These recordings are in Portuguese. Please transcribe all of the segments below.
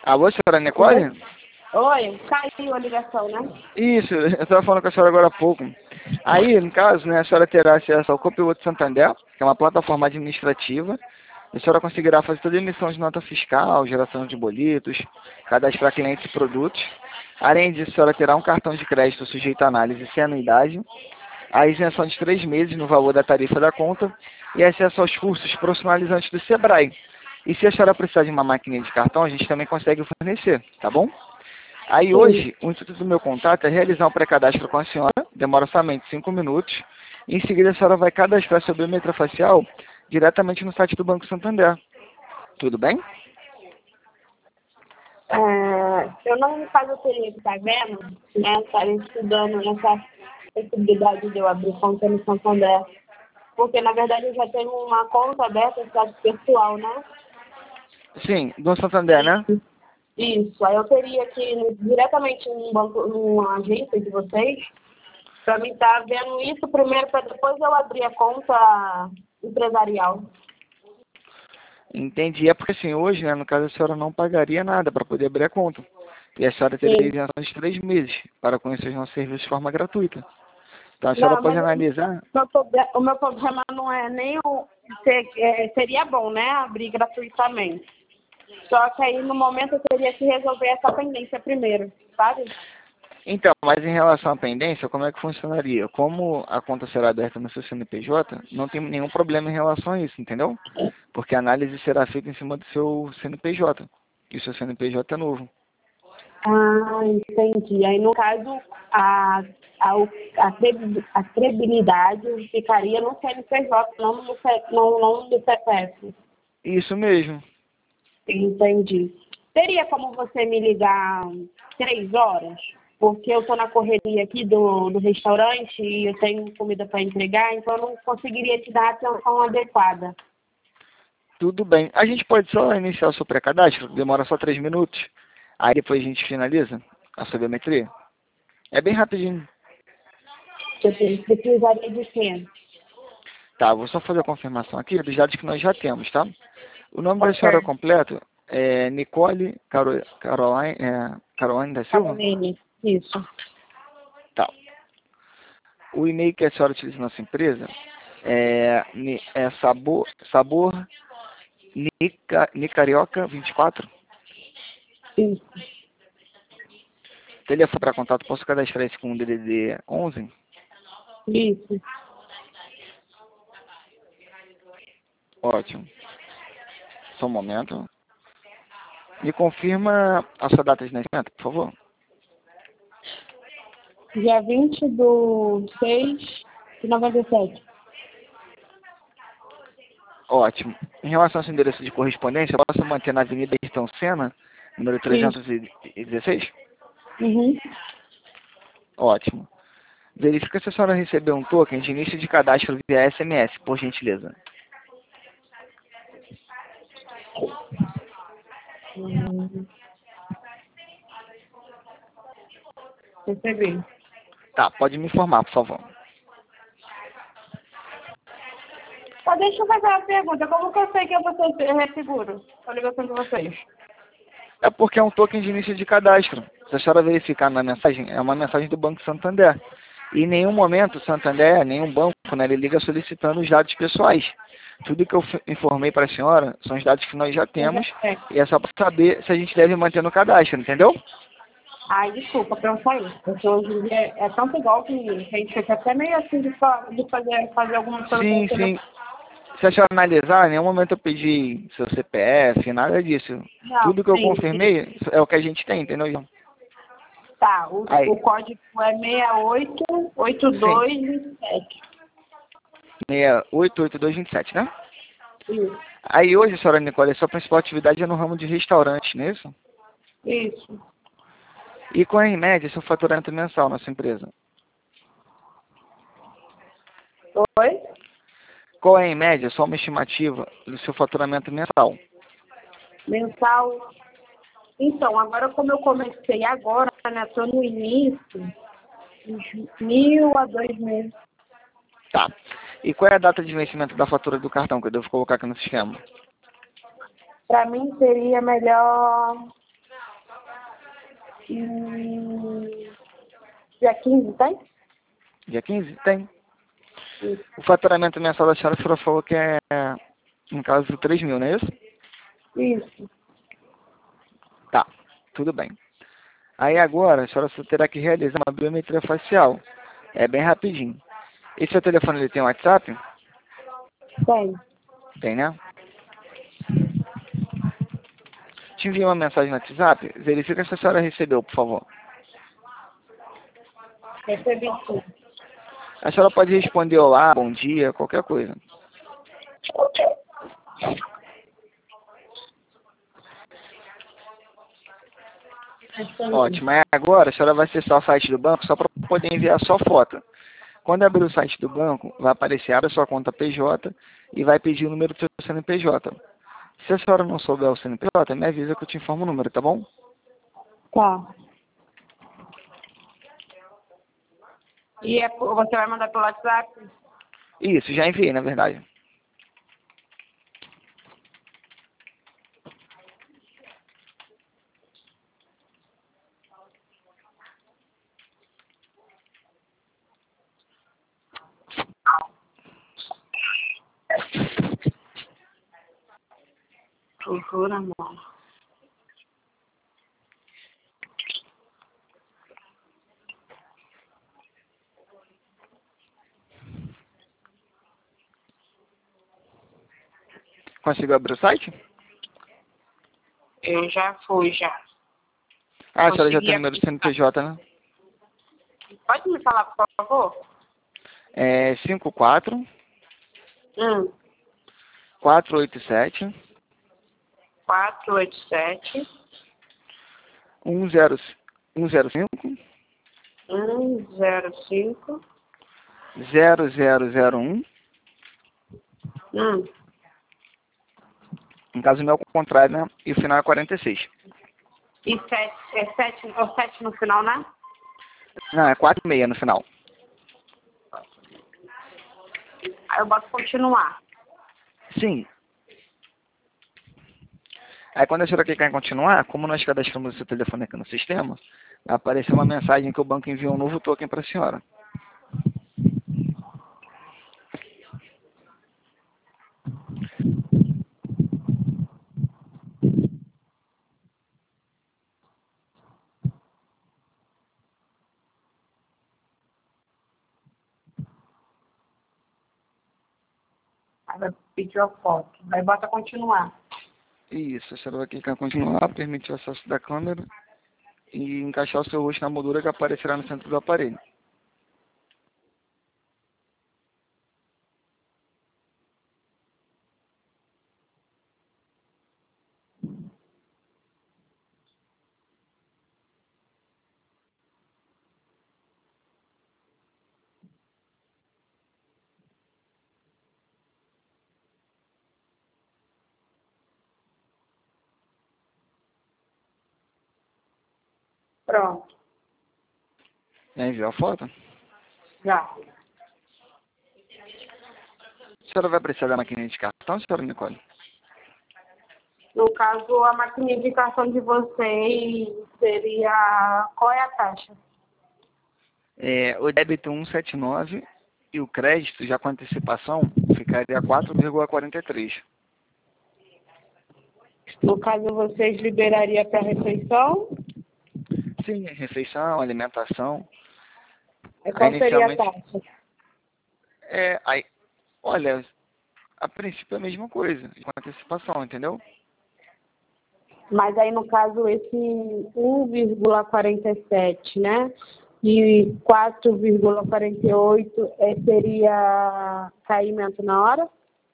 Alô, senhora Nicole? Oi, caiu a ligação, né? Isso, eu estava falando com a senhora agora há pouco. Aí, no caso, né, a senhora terá acesso ao Copiloto Santander, que é uma plataforma administrativa. A senhora conseguirá fazer toda a emissão de nota fiscal, geração de boletos, cadastrar clientes e produtos. Além disso, a senhora terá um cartão de crédito sujeito à análise sem anuidade, a isenção de 3 meses no valor da tarifa da conta e acesso aos cursos profissionalizantes do Sebrae. E se a senhora precisar de uma maquininha de cartão, a gente também consegue fornecer, tá bom? Aí Sim. hoje, o intuito do meu contato é realizar um pré-cadastro com a senhora, demora somente 5 minutos. Em seguida, a senhora vai cadastrar seu biometria facial diretamente no site do Banco Santander. Tudo bem? Eu não, no caso, eu teria que estar vendo, né? Estar estudando essa possibilidade de eu abrir conta no Santander. Porque, na verdade, eu já tenho uma conta aberta no site pessoal, né? Sim, do Santander, né? Isso. Aí eu teria que ir diretamente num banco, numa agência de vocês, para mim estar vendo isso primeiro, para depois eu abrir a conta empresarial. Entendi. É porque assim, hoje, né, no caso, a senhora não pagaria nada para poder abrir a conta. E a senhora teria Sim. isenção de 3 meses para conhecer os nossos serviços de forma gratuita. Então a senhora Não, pode mas analisar. o meu problema não é nem o... seria bom, né, abrir gratuitamente. Só que aí, no momento, eu teria que resolver essa pendência primeiro, sabe? Então, mas em relação à pendência, como é que funcionaria? Como a conta será aberta no seu CNPJ, não tem nenhum problema em relação a isso, entendeu? Porque a análise será feita em cima do seu CNPJ. E o seu CNPJ é novo. Ah, entendi. Aí, no caso, a, a credibilidade ficaria no CNPJ, não no CPF. Isso mesmo. Entendi. Teria como você me ligar 3 horas? Porque eu estou na correria aqui do restaurante e eu tenho comida para entregar, então eu não conseguiria te dar a atenção adequada. Tudo bem. A gente pode só iniciar o seu pré-cadastro, demora só 3 minutos. Aí depois a gente finaliza a sua biometria. É bem rapidinho. Eu precisaria de quê? Tá, vou só fazer a confirmação aqui dos dados que nós já temos, tá? O nome da senhora Ok. completo é Nicole Caroline da Silva? Caroline, isso. Tá. O e-mail que a senhora utiliza na nossa empresa é sabor nicarioca24. Isso. Telefone para contato, posso cadastrar esse com o DDD 11? Isso. Ótimo. Só um momento. Me confirma a sua data de nascimento, por favor. Dia 20/6/97. Ótimo. Em relação ao seu endereço de correspondência, eu posso manter na Avenida Ayrton Senna, número Isso. 316? Uhum. Ótimo. Verifica se a senhora recebeu um token de início de cadastro via SMS, por gentileza. Recebi. Tá, pode me informar, por favor. Deixa eu fazer uma pergunta. Como que eu sei que eu vou ser seguro a ligação de vocês? É porque é um token de início de cadastro. Se a senhora verificar na mensagem, é uma mensagem do Banco Santander. E em nenhum momento o Santander, nenhum banco, né, ele liga solicitando os dados pessoais. Tudo que eu informei para a senhora são os dados que nós já temos e é só para saber se a gente deve manter no cadastro, entendeu? Ai, desculpa, pensar isso. Porque hoje em dia é tanto igual que a gente fica até meio assim de fazer alguma coisa com Sim, você. sim. Se a senhora analisar, em nenhum momento eu pedi seu CPF, nada disso. Não, Tudo que eu sim, sim. confirmei é o que a gente tem, entendeu? Tá, Aí, o código é sim, 688227. 688227, né? Isso. Aí hoje, senhora Nicole, a sua principal atividade é no ramo de restaurante, não é isso? Isso. E qual é, em média, seu faturamento mensal na sua empresa? Oi? Qual é, em média, só uma estimativa do seu faturamento mensal? Mensal. Então, agora como eu comecei agora, né? Tô no início, uns 1.000 a 2 meses. Tá. E qual é a data de vencimento da fatura do cartão que eu devo colocar aqui no sistema? Para mim seria melhor Dia 15 tem? Dia 15? Tem. Isso. O faturamento mensal da senhora, a senhora falou que é, no caso, 3 mil, não é isso? Isso. Tá, tudo bem. Aí agora, a senhora só terá que realizar uma biometria facial. É bem rapidinho. Esse seu telefone, ele tem WhatsApp? Tem. Tem, né? Te enviei uma mensagem no WhatsApp. Verifica se a senhora recebeu, por favor. Recebi tudo. A senhora pode responder olá, bom dia, qualquer coisa. Ótimo. Aí agora, a senhora vai acessar o site do banco só para poder enviar só foto. Quando abrir o site do banco, vai aparecer, abre a sua conta PJ e vai pedir o número do seu CNPJ. Se a senhora não souber o CNPJ, me avisa que eu te informo o número, tá bom? Tá. E você vai mandar pelo WhatsApp? Isso, já enviei, na verdade. Procura, amor. Conseguiu abrir o site? Eu já fui, já. Ah, a senhora já Consegui tem o número do abrir. CNPJ, né? Pode me falar, por favor? É 54 487 487 105 105 0001. No caso meu, é o contrário, né? E o final é 46. E 7, é 7, ou 7 no final, né? Não, é 46 no final. Aí eu boto continuar. Sim. Aí quando a senhora clicar em continuar, como nós cadastramos o seu telefone aqui no sistema, vai aparecer uma mensagem que o banco enviou um novo token para a senhora. Aí vai pedir a foto. Aí bota continuar. Isso, a senhora vai clicar em continuar, permitir o acesso da câmera e encaixar o seu rosto na moldura que aparecerá no centro do aparelho. Pronto. Já enviou a foto? Já. A senhora vai precisar da maquininha de cartão, senhora Nicole? No caso, a maquininha de cartão de vocês seria... Qual é a taxa? O débito 179 e o crédito, já com antecipação, ficaria 4,43. No caso, vocês liberariam para refeição? Sim, refeição, alimentação. Qual seria a Inicialmente, taxa? olha, a princípio é a mesma coisa, com antecipação, entendeu? Mas aí, no caso, esse 1,47, né? E 4,48 seria caimento na hora?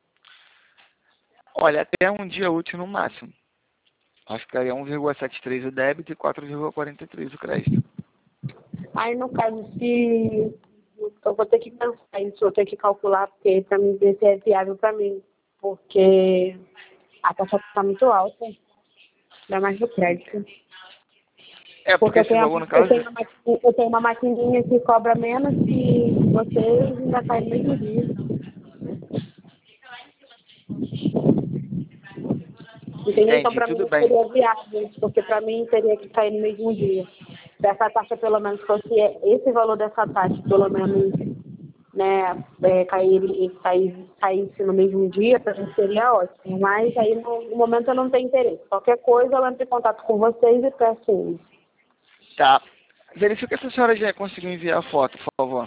Olha, até um dia útil no máximo. Acho que ficaria 1,73 o débito e 4,43 o crédito. Aí, no caso, se... Eu vou ter que pensar isso, vou ter que calcular, porque para mim ver se é viável para mim. Porque a taxa está muito alta, ainda mais do crédito. Porque Eu esse tenho, valor, no caso, eu tenho uma maquininha que cobra menos e vocês ainda caem no mesmo dia. Entendeu? Então, Entendi, para mim, tudo não bem. seria viável, porque para mim teria que cair no mesmo dia. Se essa taxa, pelo menos, fosse esse valor dessa taxa, pelo menos, né, caísse no mesmo dia, para mim seria ótimo. Mas aí, no momento, eu não tenho interesse. Qualquer coisa, eu entro em contato com vocês e peço isso. Tá. Verifica se a senhora já conseguiu enviar a foto, por favor.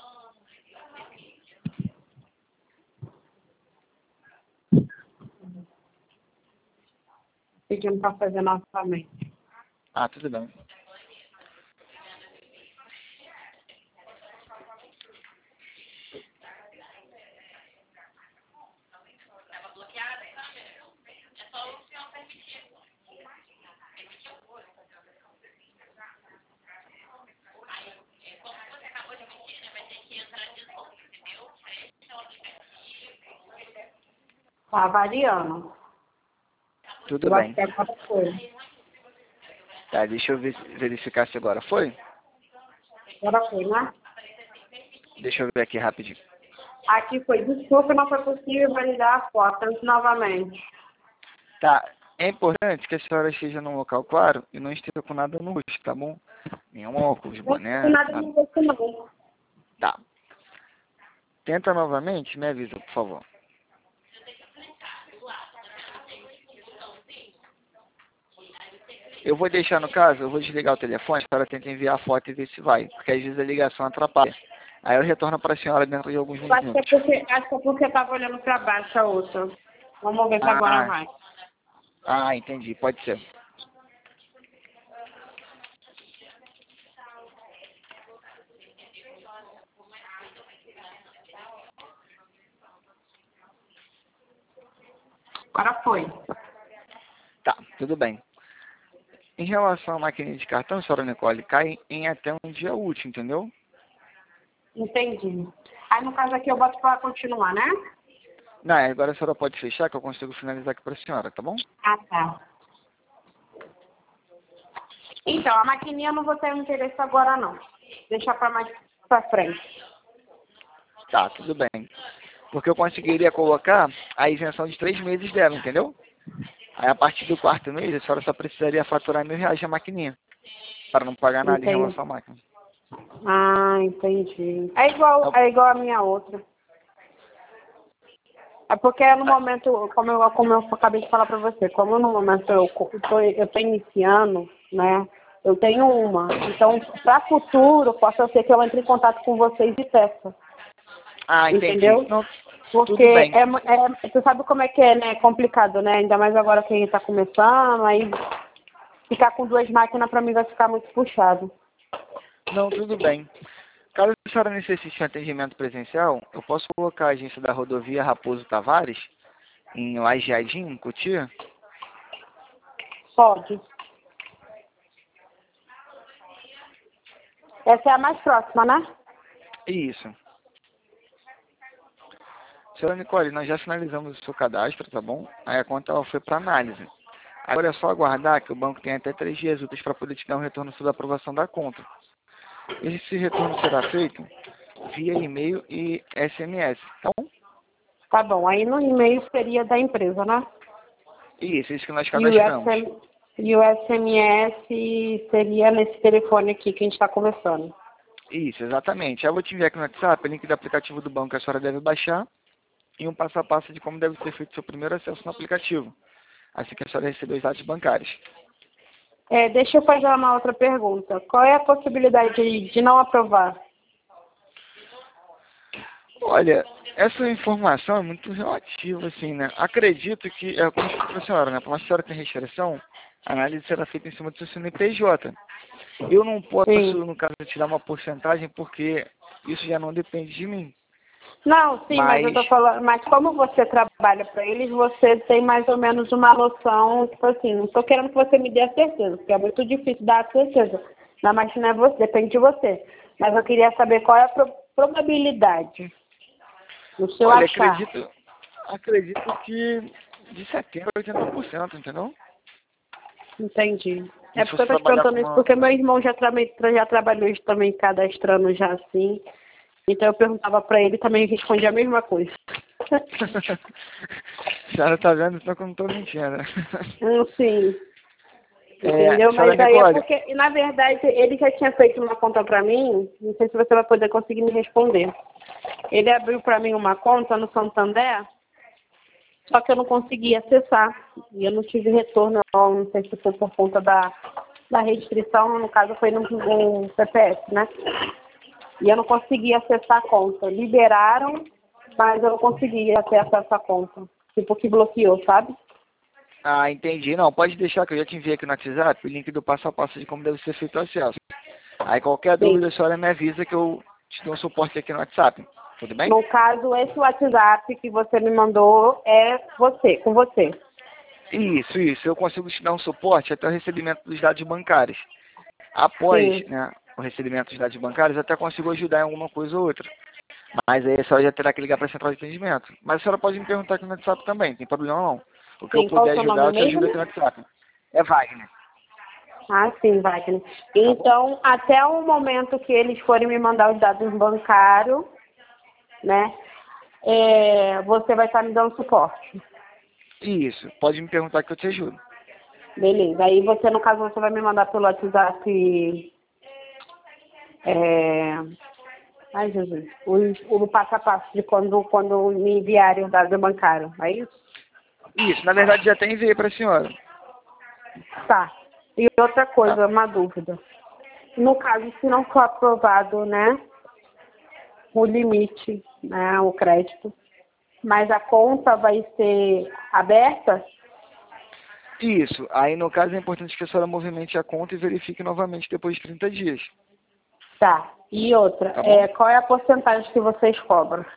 Pedindo para fazer novamente. Ah, tudo bem. Tá variando. Tudo Eu acho bem. que agora foi. Tá, deixa eu verificar se agora foi. Agora foi, né? Deixa eu ver aqui rapidinho. Aqui foi. Desculpa, não foi possível validar a foto. Tanto novamente. Tá. É importante que a senhora esteja num local claro e não esteja com nada no rosto, tá bom? Nenhum óculos, Não boné, tem nada nada. no rosto, não. Tá. Tenta novamente, me avisa, por favor. Eu vou deixar no caso, eu vou desligar o telefone, a senhora tenta enviar a foto e ver se vai, porque às vezes a ligação atrapalha. Aí eu retorno para a senhora dentro de alguns Eu acho minutos. que é porque eu tava olhando para baixo a outra. Vamos ver se agora Ah, vai. entendi, pode ser. Agora foi. Tá, tudo bem. Em relação à maquininha de cartão, senhora Nicole, cai em até um dia útil, entendeu? Entendi. Aí no caso aqui eu boto para continuar, né? Não, agora a senhora pode fechar que eu consigo finalizar aqui para a senhora, tá bom? Ah, tá. Então, a maquininha eu não vou ter interesse agora, não. Deixar para mais para frente. Tá, tudo bem. Porque eu conseguiria colocar a isenção de 3 meses dela, entendeu? Aí a partir do quarto mês, a senhora só precisaria faturar R$ 1.000 a maquininha, para não pagar nada em Entendi. relação à máquina. Ah, entendi. Então, É igual a minha outra. É porque no momento, como eu acabei de falar para você, como no momento eu tô iniciando, né? Eu tenho uma. Então, para futuro, possa ser que eu entre em contato com vocês e peça. entendi. Entendeu? Não, Porque tudo bem. você sabe como é que é, né? É complicado, né? Ainda mais agora que a gente está começando, aí ficar com 2 máquinas para mim vai ficar muito puxado. Não, tudo bem. Caso a senhora necessite de atendimento presencial, eu posso colocar a agência da rodovia Raposo Tavares, em Lajeadinho, em Cotia? Pode. Essa é a mais próxima, né? Isso. Senhora Nicole, nós já finalizamos o seu cadastro, tá bom? Aí a conta ela foi para análise. Agora é só aguardar que o banco tem até 3 dias úteis para poder te dar um retorno sobre a aprovação da conta. Esse retorno será feito via e-mail e SMS, tá bom? Tá bom. Aí no e-mail seria da empresa, né? Isso que nós E cadastramos. o SMS seria nesse telefone aqui que a gente está conversando. Isso, exatamente. Eu vou te enviar aqui no WhatsApp o link do aplicativo do banco que a senhora deve baixar e um passo a passo de como deve ser feito o seu primeiro acesso no aplicativo, assim que a senhora receber os dados bancários. Deixa eu fazer uma outra pergunta. Qual é a possibilidade de não aprovar? Olha, essa informação é muito relativa, assim, né? Acredito que, como eu disse para a senhora, né? Por mais que a senhora tenha restrição, a análise será feita em cima do seu CNPJ. Eu não posso, Sim. no caso, te dar uma porcentagem, porque isso já não depende de mim. Não, sim, mas eu tô falando, mas como você trabalha para eles, você tem mais ou menos uma noção, tipo assim, não tô querendo que você me dê a certeza, porque é muito difícil dar a certeza. Não, mas não é você, depende de você. Mas eu queria saber qual é a probabilidade do seu Olha, achar. acredito que de 70% a 80%, entendeu? Entendi. E É se porque eu você tô te trabalhar com perguntando isso, uma... porque meu irmão já trabalhou também cadastrando já assim. Então eu perguntava para ele e também respondia a mesma coisa. senhora tá vendo, então que eu não tô mentindo. Sim. É, Entendeu? senhora Mas aí é Nicole, porque, na verdade, ele já tinha feito uma conta para mim, não sei se você vai poder conseguir me responder. Ele abriu para mim uma conta no Santander, só que eu não consegui acessar. E eu não tive retorno, não sei se foi por conta da restrição, no caso foi no CPF, né? E eu não consegui acessar a conta. Liberaram, mas eu não consegui acessar essa conta. Tipo, que bloqueou, sabe? ah, entendi. Não, pode deixar que eu já te enviei aqui no WhatsApp o link do passo a passo de como deve ser feito o acesso. Aí qualquer Sim. dúvida, a senhora me avisa que eu te dou um suporte aqui no WhatsApp. Tudo bem? No caso, esse WhatsApp que você me mandou é você, com você. Isso. Eu consigo te dar um suporte até o recebimento dos dados bancários. Após, Sim. né, o recebimento dos dados bancários, até consigo ajudar em alguma coisa ou outra. Mas aí a senhora já terá que ligar para a central de atendimento. Mas a senhora pode me perguntar aqui no WhatsApp também, não tem problema não. O que eu Sim. Qual o puder seu ajudar, nome eu te ajudo mesmo? aqui no WhatsApp. É Wagner. Ah, sim, Wagner. Tá bom? Então, até o momento que eles forem me mandar os dados bancários, né, você vai estar me dando suporte. Isso, pode me perguntar que eu te ajudo. Beleza. Aí você, no caso, você vai me mandar pelo WhatsApp. É... Ai, Jesus. O passo a passo de quando me enviarem o dado bancário. É isso? Isso, na verdade já até enviei para a senhora. Tá. E outra Tá? coisa, uma dúvida. No caso, se não for aprovado, né, o limite, né, o crédito, mas a conta vai ser aberta? Isso, aí no caso é importante que a senhora movimente a conta e verifique novamente depois de 30 dias. Tá. E outra, Tá bom? qual é a porcentagem que vocês cobram?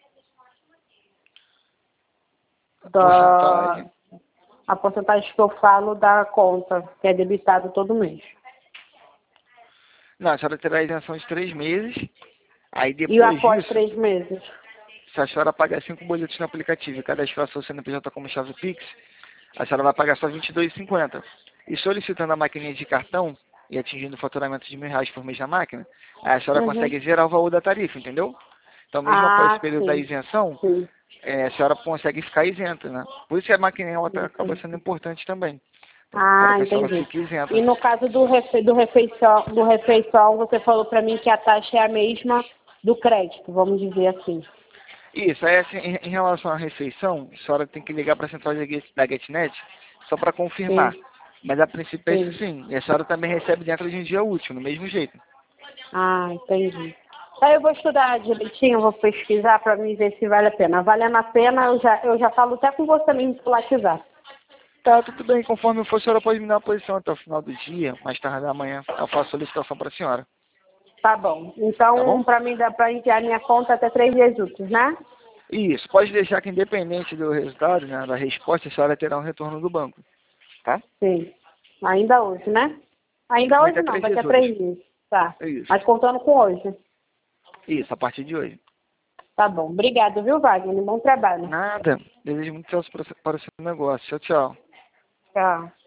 Da, Porcentagem. a porcentagem que eu falo da conta, que é debitado todo mês. Não, a senhora terá isenção de 3 meses. Aí E depois após disso, 3 meses? se a senhora pagar 5 boletos no aplicativo e cadastrar seu CNPJ como chave Pix, a senhora vai pagar só R$ 22,50. E solicitando a maquininha de cartão e atingindo o faturamento de R$ 1.000 por mês na máquina, aí a senhora Uhum. consegue zerar o valor da tarifa, entendeu? Então, mesmo após esse Ah, período da sim. isenção, Sim. a senhora consegue ficar isenta, né? Por isso que a maquininha ela acaba sendo Entendi. importante também, para Ah, que a senhora entendi. fique isenta. E no caso do refeição, você falou para mim que a taxa é a mesma do crédito, vamos dizer assim. Isso, aí assim, em relação à refeição, a senhora tem que ligar para a central da GetNet só para confirmar. Sim, Mas a princípio é isso sim. sim. E a senhora também recebe dentro de um dia útil, no mesmo jeito. Ah, entendi. Aí eu vou estudar direitinho, vou pesquisar para mim ver se vale a pena. Valendo a pena, eu já falo até com você mesmo pelo WhatsApp. Tá, tudo bem. Conforme for, a senhora pode me dar uma posição até o final do dia, mais tarde da manhã. Eu faço solicitação para a senhora. Tá bom. Tá Então, bom? para mim dá para enviar minha conta até 3 dias úteis, né? Isso. Pode deixar que independente do resultado, né, da resposta, a senhora terá um retorno do banco. Tá? Sim. Ainda hoje, né? Ainda Daqui hoje a não, 3 daqui dias a úteis. 3 dias. Tá. Isso. Mas contando com hoje. Isso, a partir de hoje. Tá bom. Obrigado, viu, Wagner? Bom trabalho. Nada. Desejo muito sucesso para o seu negócio. Tchau, tchau. Tchau.